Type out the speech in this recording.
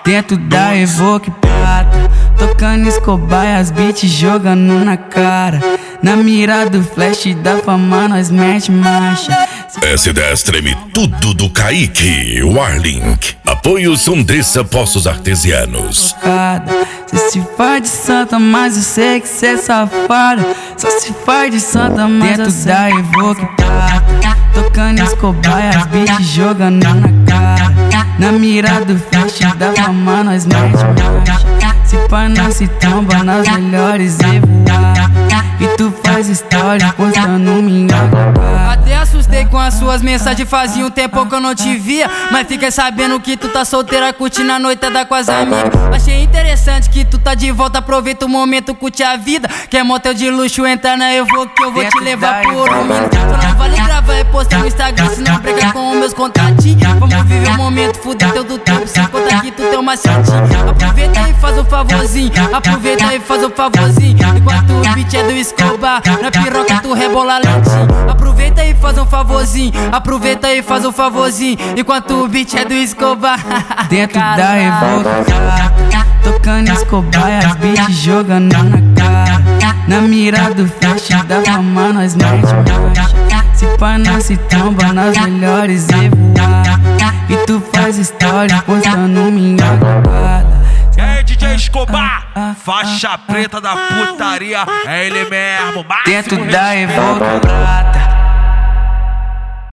Dentro da Evoque prata, tocando Escobar e as beats jogando na cara. Na mira do flash da fama nós mete marcha. S10 treme tudo do Kaique, Warlink. Apoio Sondessa Poços Artesianos. Cê se faz de santa, mas eu sei que cê é safada. Só se faz de santa, mas dentro da Evoque prata, tocando Escobar e as beats jogando na cara. Na mira do flash da fama nós mete marcha. Se pá não se tromba nas melhores e voar. E tu faz história postando minha cara. Até assustei com as suas mensagens, fazia um tempo que eu não te via. Mas fiquei sabendo que tu tá solteira, curtindo a noitada com as amigas. Achei interessante que tu tá de volta, aproveita o momento, curte a vida. Quer motel de luxo, entra na Evoque que eu vou te levar por um minuto. Só não vale gravar e postar no Instagram, senão briga com os meus contatinhos. Vamos viver o momento, fuder teu do tempo, sem contar que tu tem uma macetinho. Aproveita e faz um favorzinho, aproveita e faz um favorzinho. Enquanto o beat é do Escobar, na piroca tu rebola lentinho. Aproveita e faz um favorzinho, aproveita e faz um favorzinho. Enquanto o beat é do Escobar. Dentro da Evoque prata, tocando Escobar e as beats jogando na cara. Na mira do flash da fama nós mete marcha. Se pá não se tromba nas melhores e voar. E tu faz história postando minha cagada. É DJ Escobar, faixa preta da putaria, é ele mesmo. Dentro da Evoque prata,